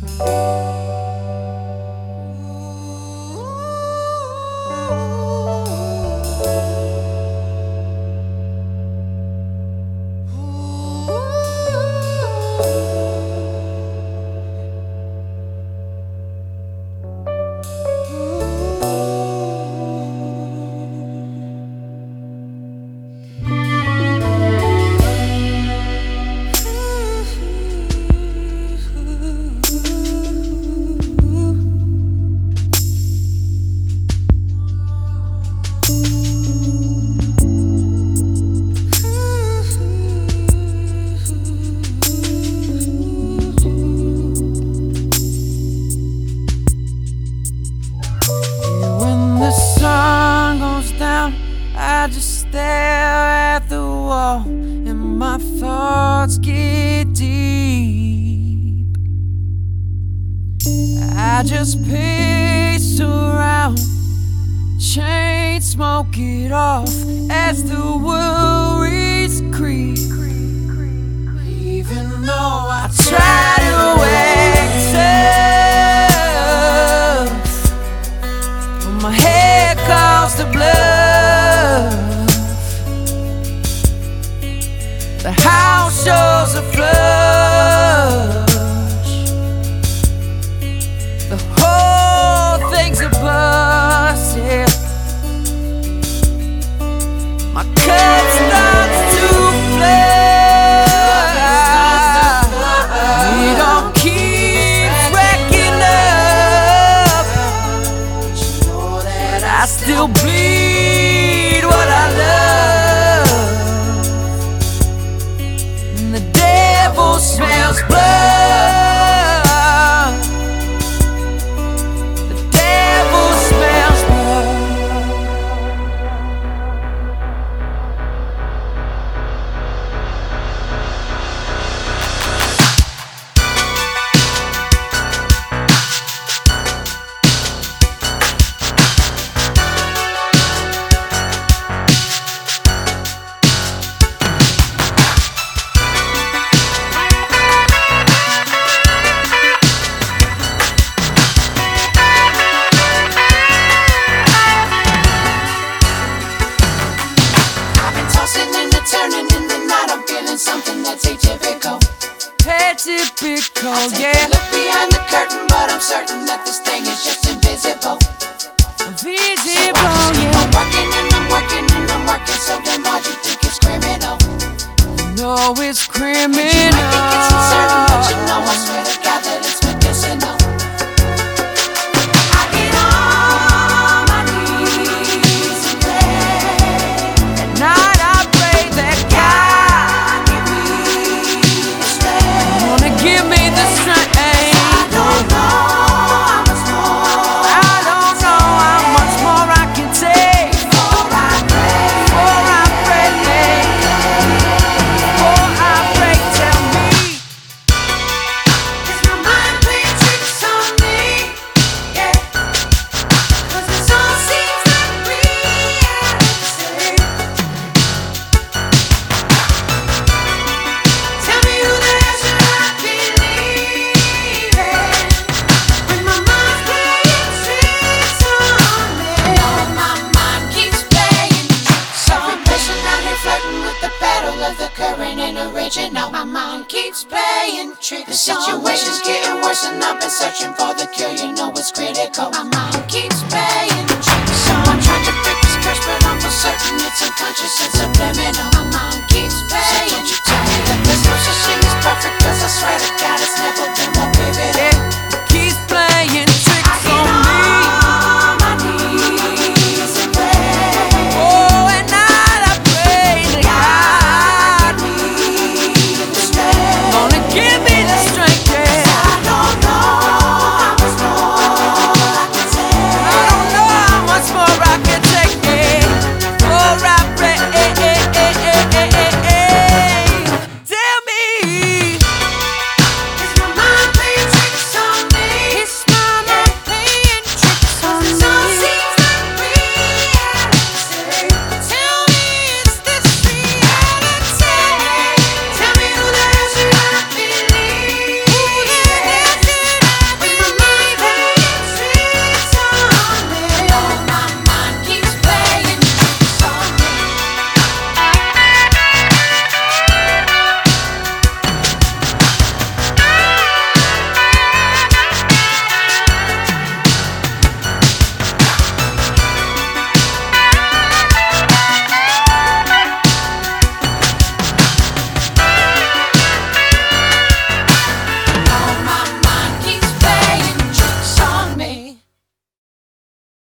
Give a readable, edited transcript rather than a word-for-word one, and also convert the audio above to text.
I just stare at the wall and my thoughts get deep. I just pace around, chain smoke it off as the worries creep. Even though I try to act tough, my head calls the blood. The house shows a flush. The whole thing's a bust, yeah. My cup starts to flood. It all keeps racking up, but I still bleed what I love. The devil smells blood. The devil smells blood. Something that's atypical. Atypical, yeah. Look behind the curtain, but I'm certain that this thing is just invisible. Invisible, so yeah. I'm working and I'm working and I'm working, so then why do you think it's criminal? No, it's criminal. You might think it's uncertain, but you know I swear to God that it's medicinal. I get on my knees and pray. At night I pray that God give me the strength. I don't know how much more. I don't know how much more I can take. Before I pray. Before I pray. Before I pray, tell me. Is my mind playing tricks on me? Yeah. 'Cause this all seems like reality. Tell me who the hell should I believe in when my mind's playing tricks on me? No, my mind keeps playing tricks on me. Every person out here flirting with the battle of the current and original. My mind keeps playing tricks on me. The situation's getting worse and I've been searching for the cure. You know it's critical.